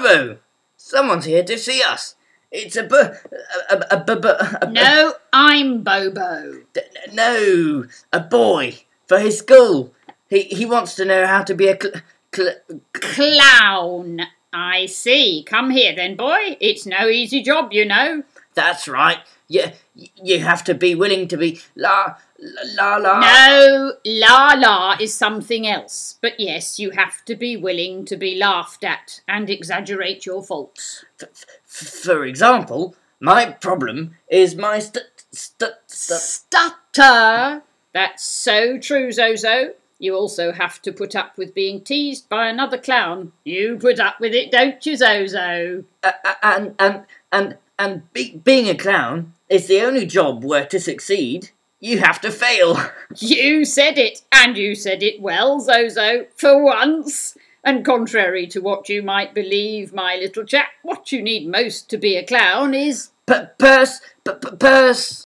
Bobo! Someone's here to see us. It's No, I'm Bobo. No, a boy for his school. He wants to know how to be a clown. I see. Come here then, boy. It's no easy job, you know. That's right. You have to be willing to be la. No, la is something else. But yes, you have to be willing to be laughed at and exaggerate your faults. For example, my problem is my stutter. That's so true, Zozo. You also have to put up with being teased by another clown. You put up with it, don't you, Zozo? Being a clown is the only job where to succeed, you have to fail. You said it, and you said it well, Zozo, for once. And contrary to what you might believe, my little chap, what you need most to be a clown is... Purse.